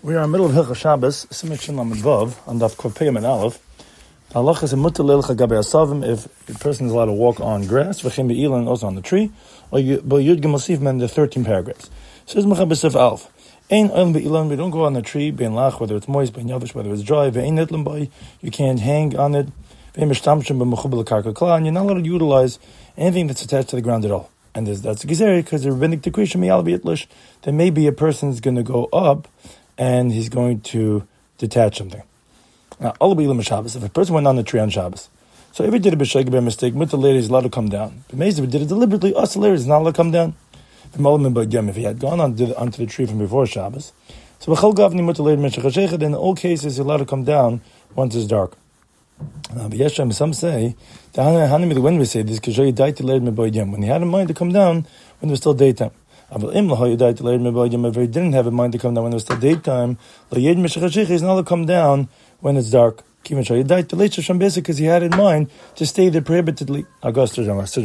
We are in the middle of Hilchos Shabbos, Simon Shin Lamed Vav, on Daf Kuf Pei and Aleph. Halach is a mutter leilcha gabei asavim if a person is allowed to walk on grass, v'chem be'ilan, also on the tree, or Yud Gimel Sif men the 13 paragraphs. Says Mechaber Sif Aleph. Ein oil be'ilan, we don't go on the tree, bein lach, whether it's moist, bein yavish, whether it's dry, ve'ein nitlam b'y, you can't hang on it, ve'ein mishtamshim b'mechubel karka kla, and you're not allowed to utilize anything that's attached to the ground at all. And that's a gezerah, because the rabbinic decree shemiyal b'yitlish, that maybe a person's going to go up, and he's going to detach something. Now, if a person went on the tree on Shabbos, so if he did a b'shegeg by mistake, mutter later he's allowed to come down. But if he did it deliberately, us later he's not allowed to come down. If he had gone onto the tree from before Shabbos, so in all cases he's allowed to come down once it's dark. But some say, when we say this, when he had in mind to come down when it was still daytime. If he didn't have in mind to come down when it was still daytime, he's not allowed to come down when it's dark. Because he had in mind to stay there prohibitedly. Now that's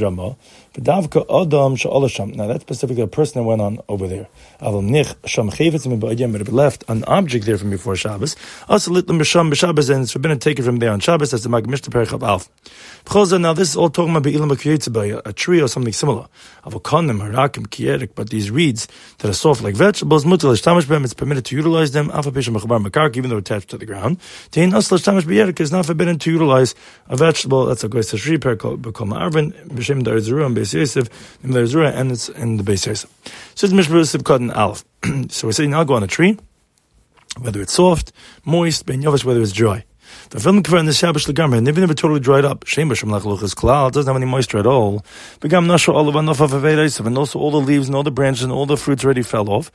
specifically a person that went on over there. But if it left an object there from before Shabbos, and it's forbidden to take it from there on Shabbos. That's the Mag Mishnah Perich Alf. Now this is all talking about a tree or something similar. But these reeds that are soft like vegetables, it's permitted to utilize them, even though attached to the ground. It's not forbidden to utilize a vegetable. That's a goyis tashri perikol b'kol ma'arvin b'shem dar zerua and beis yosef and it's in the beis yosef. So it's mishmar sivkot and aleph. So we're saying I'll go on a tree, whether it's soft, moist, ben yavish, whether it's dry. The film in the Shabbos legamre, and even if it totally dried up, Shem B'Shem Lachluchas Klal, it doesn't have any moisture at all. Begam Nasho all of enough of Avedaisiv, and also all the leaves and all the branches and all the fruits already fell off.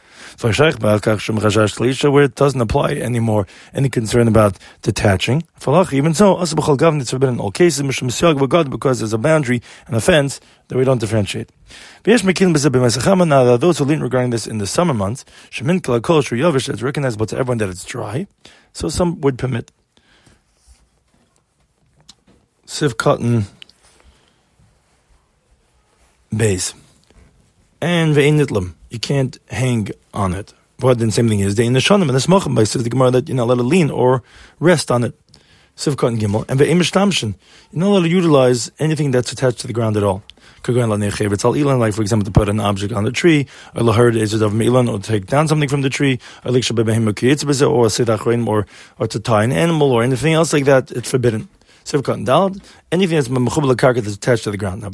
Where it doesn't apply anymore, any concern about detaching. Even so, Asabachal Gavn, it's forbidden in all cases, because there's a boundary and a fence that we don't differentiate. Now, there are those who lean regarding this in the summer months. Shemin Kla Kol Shur Yavish, it's recognizable to everyone that it's dry. So some would permit. Siv cotton base and ve'ein nitlam, you can't hang on it. But then same thing is the neshanim and the smachim base says the Gemara that you're not allowed to lean or rest on it. Siv cotton gimel and ve'ein mishtamshin, you're not allowed to utilize anything that's attached to the ground at all. Like for example, to put an object on the tree, or or take down something from the tree, or to tie an animal or anything else like that, it's forbidden. Anything that's mechubel karka that's attached to the ground. Now,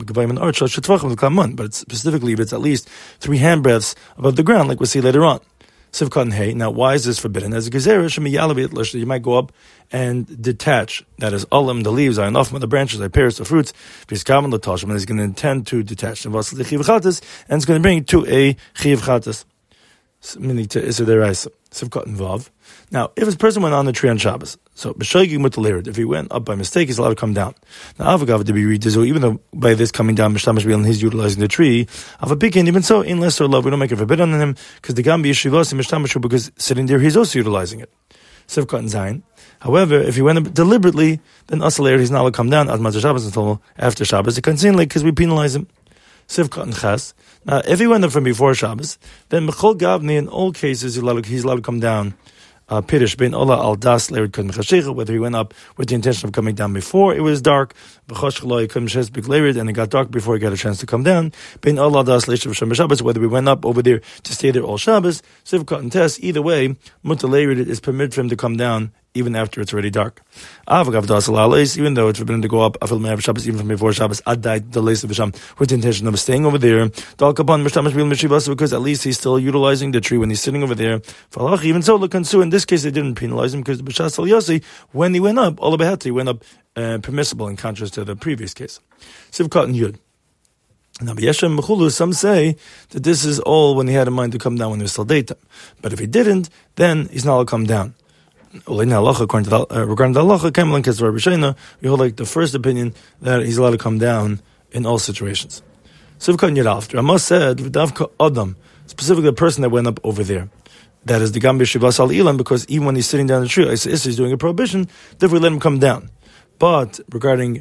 but specifically if it's at least 3 handbreadths above the ground, like we'll see later on. Now, why is this forbidden? As a gezerah, you might go up and detach. That is, the leaves are enough, the branches are pears, the fruits. And it's going to intend to detach. And it's going to bring to a chiv chatas, meaning to iser deraisa. Vav. Now, if a person went on the tree on Shabbos, so if he went up by mistake, he's allowed to come down. Now, Avagav to be read, even though by this coming down, and he's utilizing the tree, even so, in lesser love, we don't make a forbidden on him, because the Gambi Yeshivos, because sitting there, he's also utilizing it. Sivkot and Zayin. However, if he went up deliberately, then us later, he's not allowed to come down, as much as Shabbos until after Shabbos, it can seem like, because we penalize him. Sivkot and Chas. Now, if he went up from before Shabbos, then B'chol Gavni, in all cases, he's allowed to come down. Pirish ben Ola al das lerid kod mechashicha, whether he went up with the intention of coming down before it was dark, and it got dark before he got a chance to come down. Ben Ola das lerid whether we went up over there to stay there all Shabbos, Sivkot and Tess, either way, mutar lerid, it is permitted for him to come down even after it's already dark. Even though it's forbidden to go up even from before Shabbos, with the intention of staying over there, because at least he's still utilizing the tree when he's sitting over there. Even so, in this case, they didn't penalize him, because the B'shas Al Yossi, when he went up, he went up permissible in contrast to the previous case. Sivkot and Yud. Now, Yeshem Mechulu, some say that this is all when he had in mind to come down when it was still daytime. But if he didn't, then he's not allowed to come down. According to regarding the halacha, we hold like the first opinion that he's allowed to come down in all situations. Sivkot Yud Rama said, "V'davka Adam," specifically the person that went up over there. That is the Gambi Shivas Al Ilan, because even when he's sitting down the tree, he's doing a prohibition, therefore we let him come down. But regarding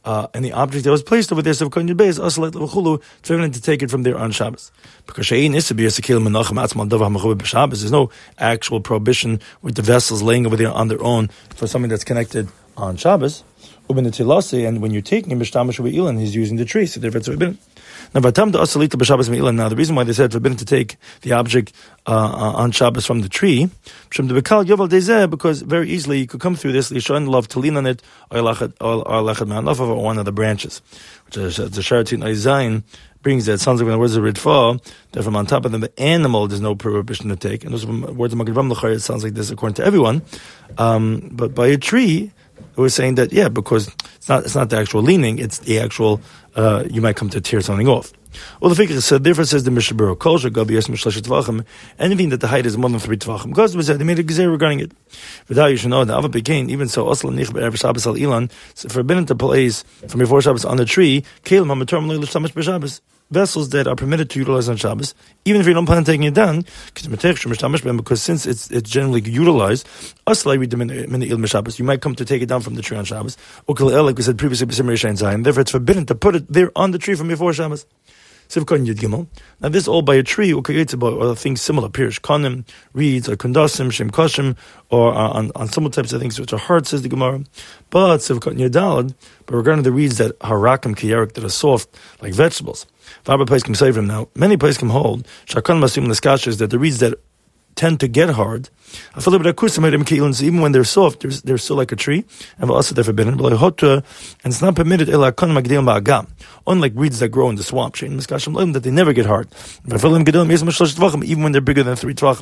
and the object that was placed over there, it's forbidden to take it from there on Shabbos. Because there's no actual prohibition with the vessels laying over there on their own for something that's connected on Shabbos. And when you're taking him, he's using the tree, so therefore it's forbidden. Now, the reason why they said forbidden to take the object on Shabbos from the tree, because very easily you could come through this, love to lean on it, or one of the branches, which is the Sharatin Zayin brings that. It sounds like when the words of Ritva, that from on top of them, the animal, there's no prohibition to take. And those words of Magen Avraham, it sounds like this according to everyone. But by a tree, we're saying that, because it's not the actual leaning, it's the actual, you might come to tear something off. Well, the figure said, therefore says the Mishnah Berurah, Kol Shagav Yas Mishleshet Tvachim, anything that the height is more than 3 Tvachim. Because they made a gezer regarding it. Without you should know, the Ava Pekain, even so, Osla Nich Be'erev Shabbos Al Ilan, it's forbidden to place from before Shabbos on the tree, Kelim HaMatorm Lo Yilish Shamash B'Shabbos, vessels that are permitted to utilize on Shabbos, even if you don't plan on taking it down, because since it's generally utilized, you might come to take it down from the tree on Shabbos. Like we said previously, therefore it's forbidden to put it there on the tree from before Shabbos. Now this all by a tree or things similar, pirish kanim, reeds, or kundasim, shem kashim, or on similar types of things which are hard, says the Gemara. But regarding the reeds that are rakim kiyarik, that are soft like vegetables, now many places can hold that the reeds that tend to get hard, even when they're soft, they're still like a tree, and also they're forbidden. And it's not permitted, unlike reeds that grow in the swamp, that they never get hard, even when they're bigger than 3 tvachim.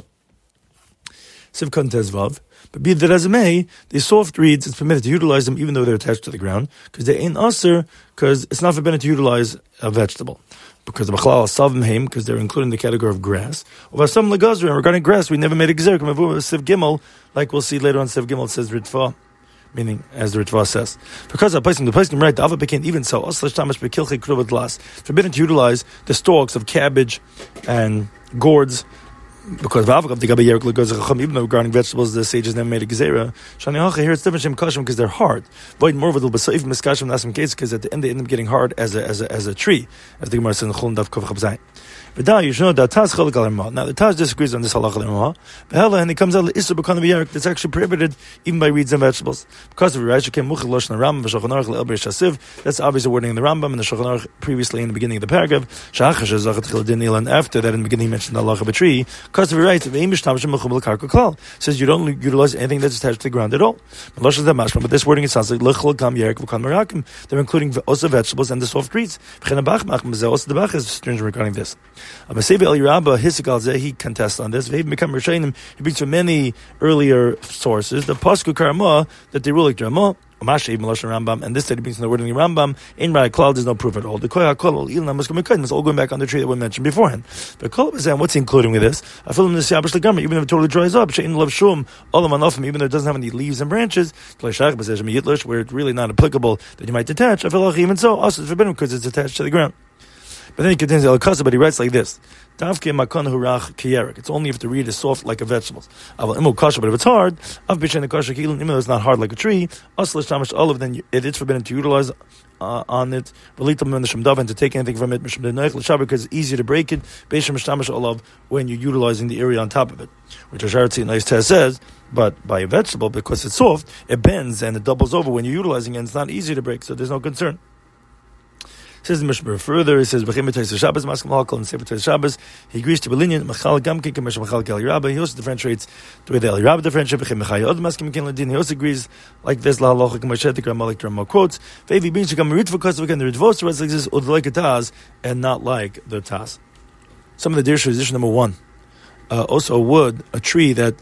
But be that as it may, the soft reeds, it's permitted to utilize them even though they're attached to the ground, because they ain't usher, because it's not forbidden to utilize a vegetable. Because the Bachlal Savim Haim, because they're included in the category of grass. Over some Lagazra, and regarding grass, we never made a Gezer, Siv Gimel, like we'll see later on, Siv Gimel says Ritva, meaning as the Ritva says. Because the place can right, the Ava became even so, forbidden to utilize the stalks of cabbage and gourds, because even though regarding vegetables, the sages never made a gezerah. Here it's different because they're hard. Because at the end they end up getting hard as a tree, as the Gemara says in Chulun Daf Kuf Chaf Zayin. You should know that Taz Chalak al. Now the Taz disagrees on this halacha al, and it comes out Isur B'Kan V'Yarek that's actually prohibited even by reeds and vegetables. Because of Rashi came Muchel Lashon Rambam v'Shulchan Aruch Le'el Beis Shasiv. That's obviously wording in the Rambam and the Shulchan Aruch previously in the beginning of the paragraph. Shachash Zachat Chil Din Ilan. After that, in the beginning, he mentioned the halacha of a tree. Because of Rashi, says you don't utilize anything that's attached to the ground at all. But this wording it sounds like they're including also vegetables and the soft reeds. Also the Bach is stringent regarding this. He contests on this. He brings from many earlier sources the Pasku Karama that they rule like Ramah. And this that he brings from the word in the Rambam, in Rai Klal, there's no proof at all. The Koyah Kol is all going back on the tree that we mentioned beforehand. But Kol is saying, what's he including with this? I feel in the Siabish Lagama, even if it totally dries up, Shein Love Shum, Olam Anofim, even though it doesn't have any leaves and branches, where it's really not applicable that you might detach. I feel like even so, also it's forbidden because it's attached to the ground. But then he continues Al-Kasa, but he writes like this. It's only if the reed is soft like a vegetable. But if it's hard, even though it's not hard like a tree, then it is forbidden to utilize on it, and to take anything from it, because it's easier to break it when you're utilizing the area on top of it. Which Asharatzi says, but by a vegetable, because it's soft, it bends and it doubles over when you're utilizing it, and it's not easy to break, so there's no concern. Says the Mishnah further, it says Shabbos Maskim Halkal and Sefer Shabbos. He agrees to Belinian Machal Gamkin Kamash Machal Gal Rabba. He also differentiates the way the El Rabba differentiate. He also agrees like this La Halacha Kamash Etik Ramalik Ramah quotes. Vevi being to come read for because again the Ritvos writes like this, or like a Taz and not like the Taz. Some of the Dirshu is number 1. Also a wood, a tree that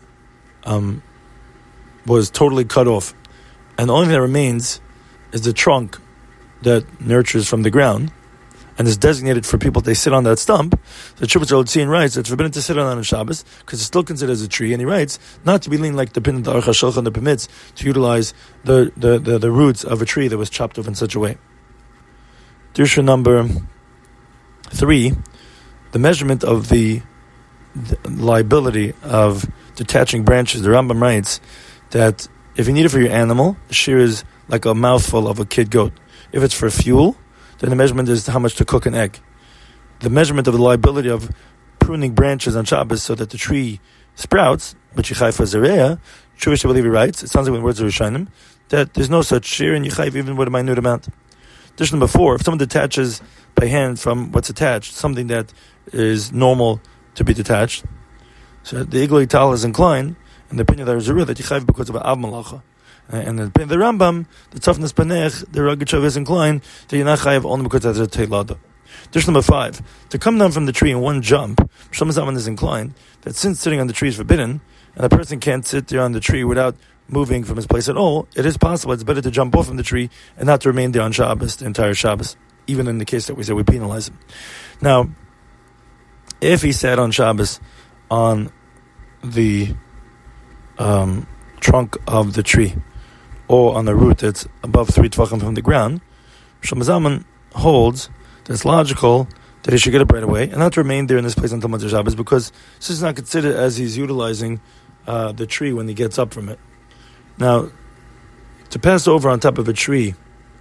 was totally cut off, and the only thing that remains is the trunk that nurtures from the ground and is designated for people they sit on that stump. The Chuvas Tzin writes it's forbidden to sit on Shabbos because it's still considered as a tree, and he writes not to be lean like the pin of the Aruch HaShulchan that permits to utilize the roots of a tree that was chopped off in such a way. Dirsha number 3, the measurement of the liability of detaching branches. The Rambam writes that if you need it for your animal, the shear is like a mouthful of a kid goat. If it's for fuel, then the measurement is how much to cook an egg. The measurement of the liability of pruning branches on Shabbos so that the tree sprouts, which Yichai for Zereah, Jewish Levi writes, it sounds like in the words of Rishonim, that there's no such shear in Yichai even with a minute amount. Addition number 4, if someone detaches by hand from what's attached, something that is normal to be detached, so the Igli Tal is inclined, in the opinion of the Zereah, that Yichai because of an Av Malacha. And in the opinion of the Rambam, the Tzafnas Panech, the Ragachav is inclined that you're not chayav only because there's a Teilada. Dish number 5, to come down from the tree in one jump, Shlomo Zalman is inclined that since sitting on the tree is forbidden, and a person can't sit there on the tree without moving from his place at all, it is possible, it's better to jump off from the tree and not to remain there on Shabbos, the entire Shabbos, even in the case that we say we penalize him. Now, if he sat on Shabbos on the trunk of the tree, or on the root that's above 3 tvachim from the ground, Shlomo Zalman holds that it's logical that he should get up right away and not remain there in this place until Motzei Shabbos, because this is not considered as he's utilizing the tree when he gets up from it. Now, to pass over on top of a tree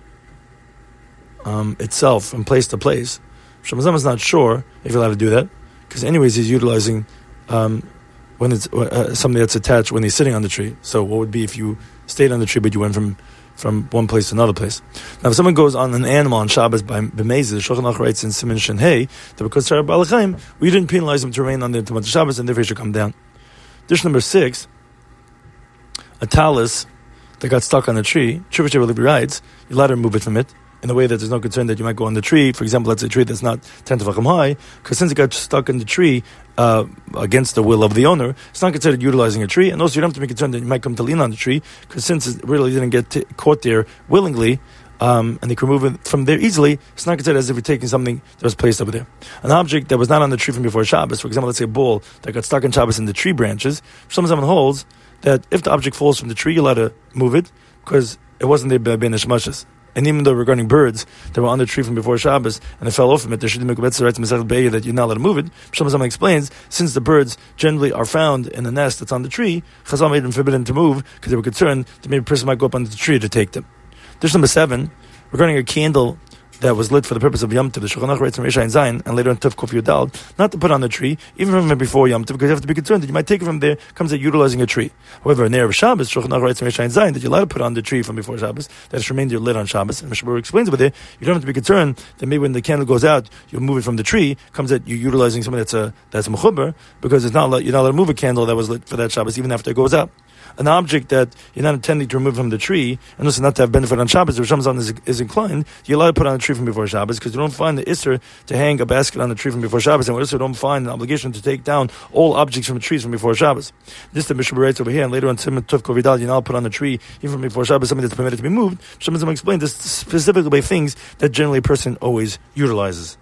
itself from place to place, Shlomo Zalman is not sure if you're allowed to do that, because anyways he's utilizing when it's something that's attached when he's sitting on the tree. So what would be if you stayed on the tree but you went from one place to another place? Now, if someone goes on an animal on Shabbos by B'mezid, Shulchan Aruch writes in Siman Shin Hey that because Tzara B'al Chaim, we didn't penalize him to remain on there until Shabbos, and therefore he should come down. Dish number 6, a talus that got stuck on a tree, Shuvah Levi writes, you let her move it from it, in a way that there's no concern that you might go on the tree. For example, let's say a tree that's not 10 tefachim high, because since it got stuck in the tree against the will of the owner, it's not considered utilizing a tree, and also you don't have to be concerned that you might come to lean on the tree, because since it really didn't get caught there willingly, and they can remove it from there easily, it's not considered as if you're taking something that was placed over there. An object that was not on the tree from before Shabbos, for example, let's say a ball that got stuck in Shabbos in the tree branches, someone holds that if the object falls from the tree, you're allowed to move it, because it wasn't there by Ben Ishmashas. And even though regarding birds that were on the tree from before Shabbos and it fell off from it, there should be a writes in Masechet Be'er that you're not allowed to move it. Shlomo Zalman explains, since the birds generally are found in the nest that's on the tree, Chazal made them forbidden to move because they were concerned that maybe a person might go up on the tree to take them. Dish number 7, regarding a candle that was lit for the purpose of Yom Tov, the Shulchan Aruch writes in Reish Ayin Zayin, and later on Tov Kuf Yudal, not to put on the tree, even from before Yom Tov, because you have to be concerned that you might take it from there, comes at utilizing a tree. However, in the Erev Shabbos, Shulchan Aruch writes in Reish Ayin Zayin that you're allowed to put on the tree from before Shabbos, that it's remained lit on Shabbos, and Mishabur explains over there, you don't have to be concerned that maybe when the candle goes out, you'll move it from the tree, comes at you utilizing something that's mechuber, because you're not allowed to move a candle that was lit for that Shabbos, even after it goes out. An object that you're not intending to remove from the tree, and also not to have benefit on Shabbos, if Shlomo Zalman is inclined, you're allowed to put on a tree from before Shabbos, because you don't find the Isser to hang a basket on the tree from before Shabbos, and we also don't find an obligation to take down all objects from the trees from before Shabbos. This the Mishnah writes over here, and later on Siman Tov Kovidal, you're not put on the tree even from before Shabbos, something that's permitted to be moved. Shlomo Zalman explained this specifically by things that generally a person always utilizes.